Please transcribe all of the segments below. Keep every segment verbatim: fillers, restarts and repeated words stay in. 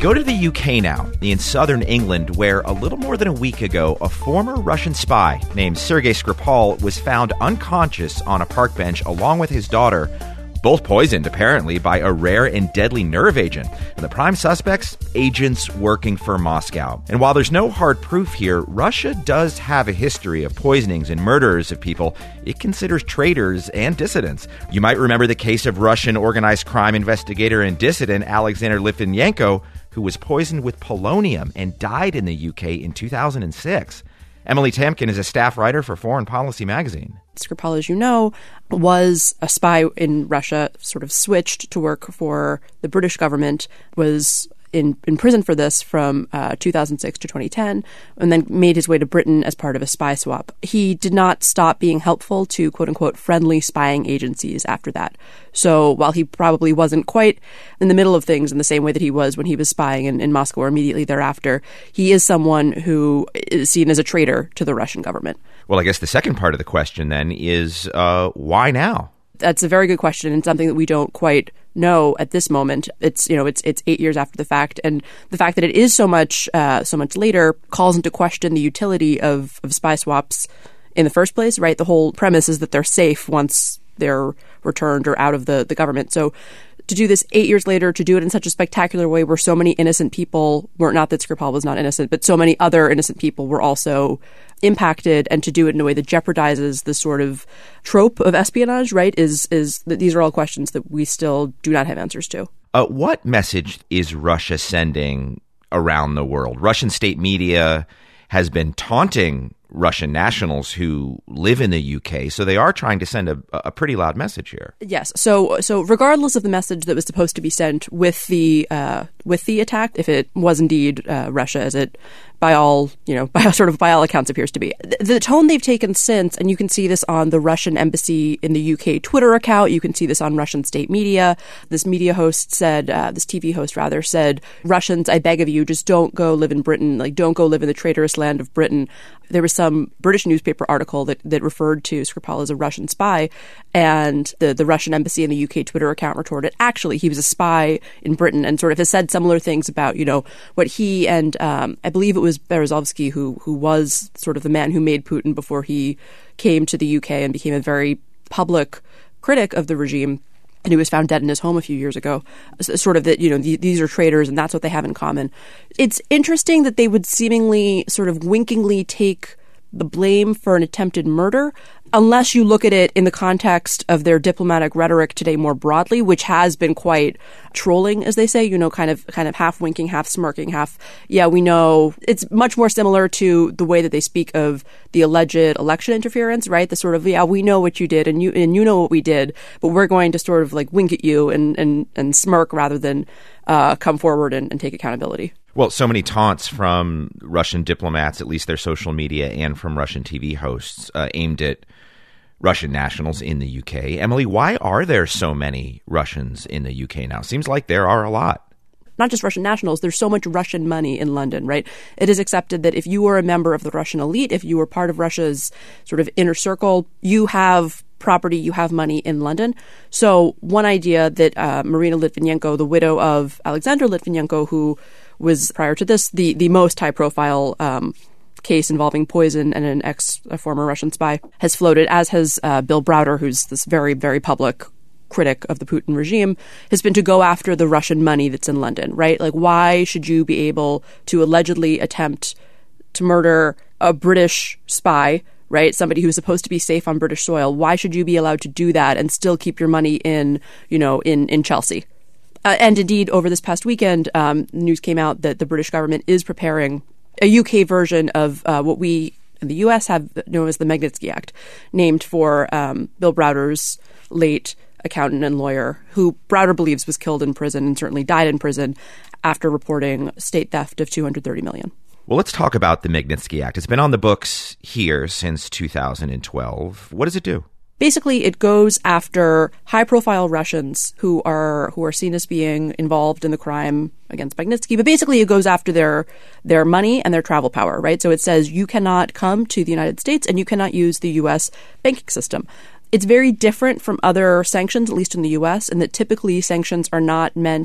go to the U K now, in southern England, where a little more than a week ago, a former Russian spy named Sergei Skripal was found unconscious on a park bench along with his daughter, both poisoned, apparently, by a rare and deadly nerve agent. And the prime suspects? Agents working for Moscow. And while there's no hard proof here, Russia does have a history of poisonings and murders of people it considers traitors and dissidents. You might remember the case of Russian organized crime investigator and dissident Alexander Litvinenko, who was poisoned with polonium and died in the U K in two thousand six. Emily Tamkin is a staff writer for Foreign Policy magazine. Skripal, as you know, was a spy in Russia, sort of switched to work for the British government, was in, in prison for this from uh, two thousand six to twenty ten, and then made his way to Britain as part of a spy swap. He did not stop being helpful to, quote-unquote, friendly spying agencies after that. So while he probably wasn't quite in the middle of things in the same way that he was when he was spying in, in Moscow or immediately thereafter, he is someone who is seen as a traitor to the Russian government. Well, I guess the second part of the question then is uh, why now? That's a very good question, and something that we don't quite know at this moment. It's you know it's it's eight years after the fact, and the fact that it is so much uh, so much later calls into question the utility of, of spy swaps in the first place. Right, the whole premise is that they're safe once they're returned or out of the, the government. So to do this eight years later, to do it in such a spectacular way where so many innocent people were, not that Skripal was not innocent, but so many other innocent people were also impacted, and to do it in a way that jeopardizes the sort of trope of espionage, right, is is that these are all questions that we still do not have answers to. Uh, what message is Russia sending around the world? Russian state media has been taunting Russian nationals who live in the U K, so they are trying to send a, a pretty loud message here. Yes. So, so regardless of the message that was supposed to be sent with the uh, with the attack, if it was indeed uh, Russia, as it by all you know, by sort of by all accounts appears to be, the, the tone they've taken since, and you can see this on the Russian embassy in the U K Twitter account, you can see this on Russian state media. This media host said, uh, this T V host rather said, Russians, I beg of you, just don't go live in Britain. Like, don't go live in the traitorous land of Britain. There was some British newspaper article that, that referred to Skripal as a Russian spy, and the, the Russian embassy in the U K Twitter account retorted, actually, he was a spy in Britain, and sort of has said similar things about, you know, what he and um, I believe it was Berezovsky, who who was sort of the man who made Putin before he came to the U K and became a very public critic of the regime, and he was found dead in his home a few years ago, sort of that, you know, th- these are traitors and that's what they have in common. It's interesting that they would seemingly sort of winkingly take the blame for an attempted murder, unless you look at it in the context of their diplomatic rhetoric today more broadly, which has been quite trolling, as they say, you know, kind of kind of half winking, half smirking, half, yeah, we know. It's much more similar to the way that they speak of the alleged election interference, right? The sort of, yeah, we know what you did and you and you know what we did, but we're going to sort of like wink at you and, and, and smirk rather than uh, come forward and, and take accountability. Well, so many taunts from Russian diplomats, at least their social media, and from Russian T V hosts uh, aimed at Russian nationals in the U K. Emily, why are there so many Russians in the U K now? Seems like there are a lot. Not just Russian nationals, there's so much Russian money in London, right? It is accepted that if you were a member of the Russian elite, if you were part of Russia's sort of inner circle, you have property, you have money in London. So one idea that uh, Marina Litvinenko, the widow of Alexander Litvinenko, who was prior to this the, the most high-profile um, case involving poison and an ex, a former Russian spy, has floated, as has uh, Bill Browder, who's this very, very public critic of the Putin regime, has been to go after the Russian money that's in London, right? Like, why should you be able to allegedly attempt to murder a British spy, right? Somebody who's supposed to be safe on British soil. Why should you be allowed to do that and still keep your money in, you know, in, in Chelsea? Uh, and indeed, over this past weekend, um, news came out that the British government is preparing a U K version of uh, what we in the U S have known as the Magnitsky Act, named for um, Bill Browder's late accountant and lawyer, who Browder believes was killed in prison and certainly died in prison after reporting state theft of two hundred thirty million dollars. Well, let's talk about the Magnitsky Act. It's been on the books here since two thousand twelve. What does it do? Basically, it goes after high-profile Russians who are who are seen as being involved in the crime against Magnitsky. But basically, it goes after their their money and their travel power, right? So it says you cannot come to the United States and you cannot use the U S banking system. It's very different from other sanctions, at least in the U S, in that typically sanctions are not meant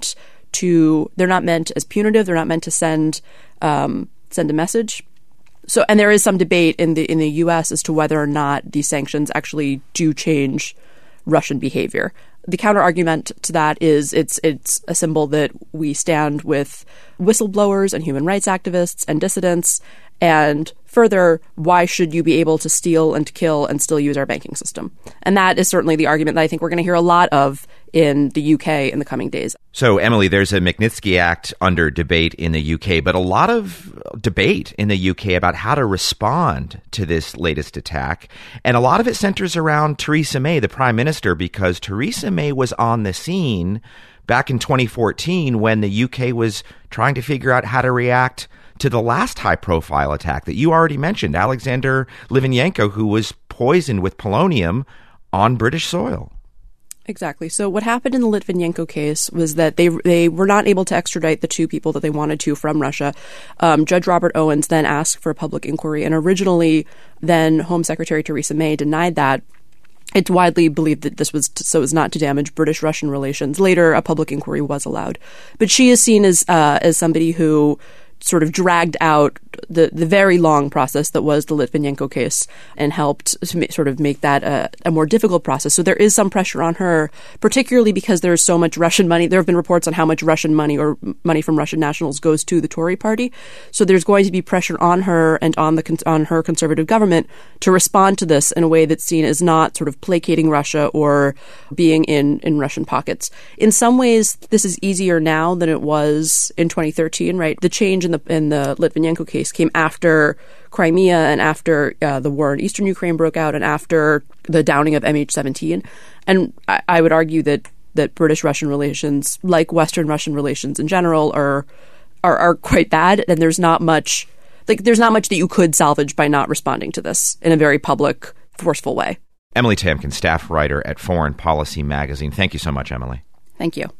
to, they're not meant as punitive. They're not meant to send um, send a message. So, and there is some debate in the in the U S as to whether or not these sanctions actually do change Russian behavior. The counter argument to that is it's it's a symbol that we stand with whistleblowers and human rights activists and dissidents. And further, why should you be able to steal and to kill and still use our banking system? And that is certainly the argument that I think we're going to hear a lot of in the U K in the coming days. So, Emily, there's a Magnitsky Act under debate in the U K, but a lot of debate in the U K about how to respond to this latest attack. And a lot of it centers around Theresa May, the Prime Minister, because Theresa May was on the scene back in twenty fourteen when the U K was trying to figure out how to react to the last high-profile attack that you already mentioned, Alexander Litvinenko, who was poisoned with polonium on British soil. Exactly. So what happened in the Litvinenko case was that they they were not able to extradite the two people that they wanted to from Russia. Um, Judge Robert Owens then asked for a public inquiry, and originally then Home Secretary Theresa May denied that. It's widely believed that this was to, so as not to damage British-Russian relations. Later, a public inquiry was allowed. But she is seen as uh, as somebody who sort of dragged out the, the very long process that was the Litvinenko case and helped to ma- sort of make that a, a more difficult process. So there is some pressure on her, particularly because there is so much Russian money. There have been reports on how much Russian money or money from Russian nationals goes to the Tory party. So there's going to be pressure on her and on the on her conservative government to respond to this in a way that's seen as not sort of placating Russia or being in, in Russian pockets. In some ways, this is easier now than it was in twenty thirteen, right? The change in the in the Litvinenko case came after Crimea and after uh, the war in eastern Ukraine broke out and after the downing of M H seventeen. And I, I would argue that that British-Russian relations, like Western-Russian relations in general, are, are are quite bad. And there's not much like there's not much that you could salvage by not responding to this in a very public, forceful way. Emily Tamkin, staff writer at Foreign Policy Magazine. Thank you so much, Emily. Thank you.